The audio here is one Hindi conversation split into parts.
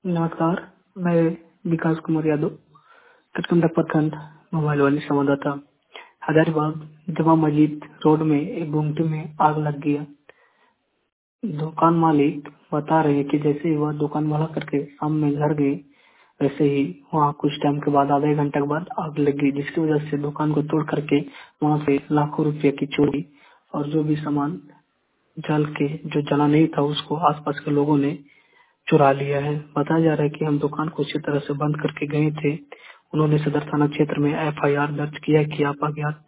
नमस्कार। मैं विकास कुमार यादव, कटकंडा प्रखंड मोबाइल वाली संवाददाता। हजारीबाग जमा मस्जिद रोड में एक गुमटी में आग लग गया। दुकान मालिक बता रहे हैं कि जैसे ही वह दुकान वाला करके शाम में घर गए, वैसे ही वहाँ कुछ टाइम के बाद, आधे घंटे के बाद आग लग गई, जिसकी वजह से दुकान को तोड़ करके वहाँ से लाखों रुपए की चोरी और जो भी सामान जल के जो जला नहीं था उसको आसपास के लोगों ने चुरा लिया है। बताया जा रहा है कि हम दुकान को अच्छी तरह से बंद करके गए थे। उन्होंने सदर थाना क्षेत्र में एफआईआर दर्ज किया कि आप अज्ञात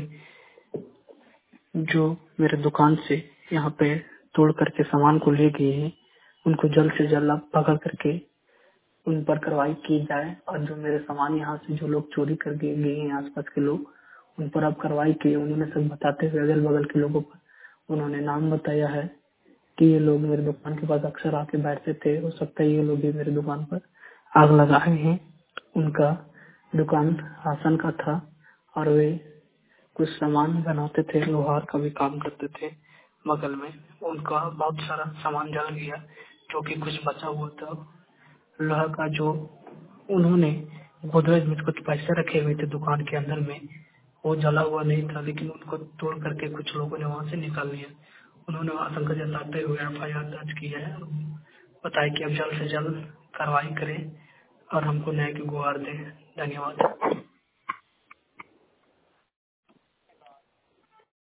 जो मेरे दुकान से यहाँ पे तोड़ करके सामान को ले गए हैं, उनको जल्द से जल्द आप पकड़ करके उन पर कार्रवाई की जाए। और जो मेरे सामान यहाँ से जो लोग चोरी करके गए हैं, आसपास के लोग, उन पर आप कार्रवाई की। उन्होंने सब बताते हुए अगल बगल के लोगों पर उन्होंने नाम बताया है कि ये लोग मेरे दुकान के पास अक्सर आके बैठते थे। हो सकता है ये लोग भी मेरे दुकान पर आग लगाए हैं। उनका दुकान राशन का था और वे कुछ सामान बनाते थे, लोहार का भी काम करते थे बगल में। उनका बहुत सारा सामान जल गया, जो कि कुछ बचा हुआ था लोहा का। जो उन्होंने गोदरेज में कुछ पैसे रखे हुए थे दुकान के अंदर में, वो जला हुआ नहीं था, लेकिन उनको तोड़ करके कुछ लोगों ने वहां से निकाल लिया। उन्होंने आशंका जताते हुए एफआईआर दर्ज की है। बताया कि अब जल्द से जल्द कार्रवाई करें और हमको न्याय की गुहार दें। धन्यवाद।